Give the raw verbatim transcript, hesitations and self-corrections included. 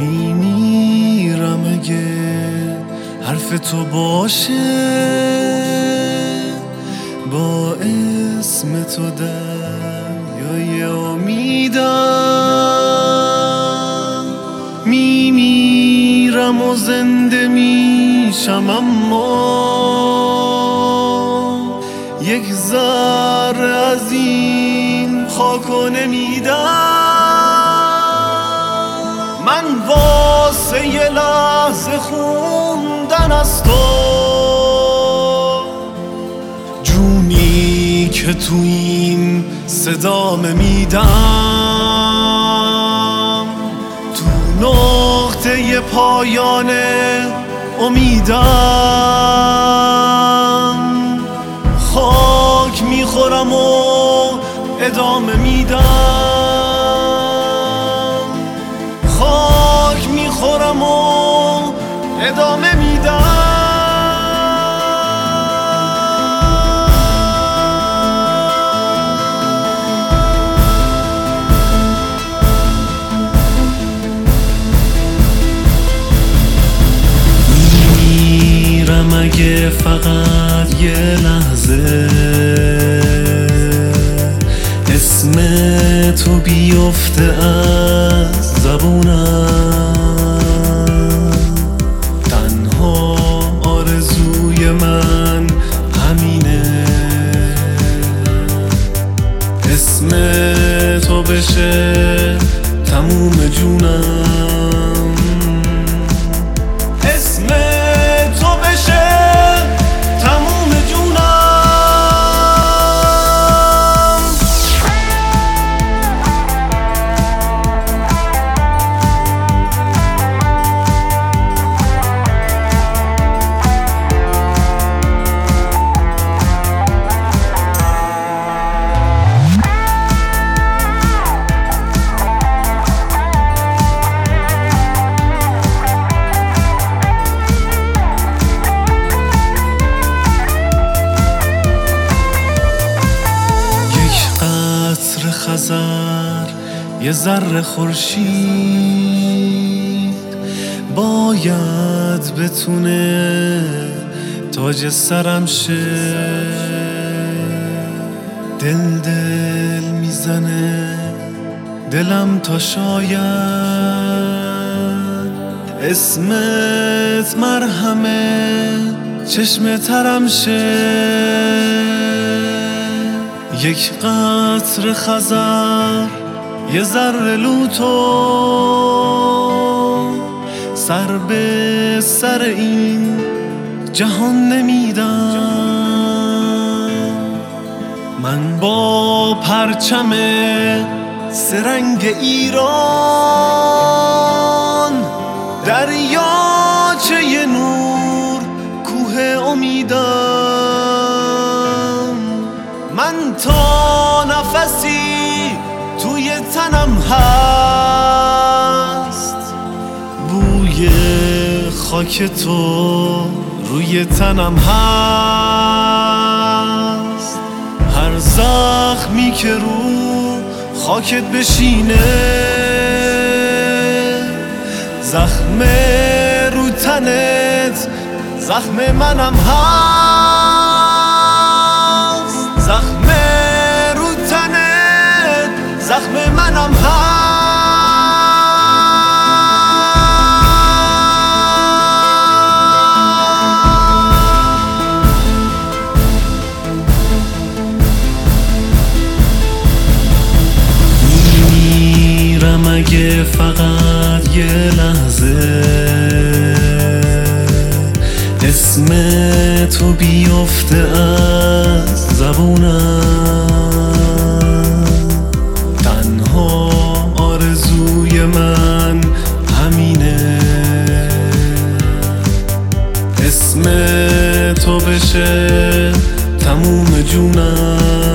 میمیرم اگه حرف تو باشه، با اسم تو دریای امیدم. میمیرم و زنده میشم، اما یک ذره از این خاکو نمیدم. من واسه یه لحظه خوندن از تو، جونی که تو این صدا میدم، تو نقطه پایان امیدم. خاک میخورم و ادامه میدم، خاک میخورم و ادامه میدم. میمیرم اگه فقط یه لحظه اسم تو بیفته از زبونم. تنها آرزوی من همینه، اسم تو بشه تموم جونم، اسم تو بشه تموم جونم. خزر یه ذره خورشید باید بتونه تاج سرم شه. دل دل میزنه دلم تا شاید اسمت مرهمه چشم ترم شه. یک قطره خزر یه ذره لوتو سر به سر این جهان نمیدم. من با پرچم سرنگ ایران دریاچه نور کوه امیدم. من تا نفسی توی تنم هست بوی خاک تو روی تنم هست. هر زخمی که رو خاکت بشینه زخم رو تنت زخم منم هست. زخم رو تنت زخم منم هست. میمیرم اگه فقط یه لحظه اسم تو بیفته از زبونم. تنها آرزوی من همینه اسم تو بشه تموم جونم.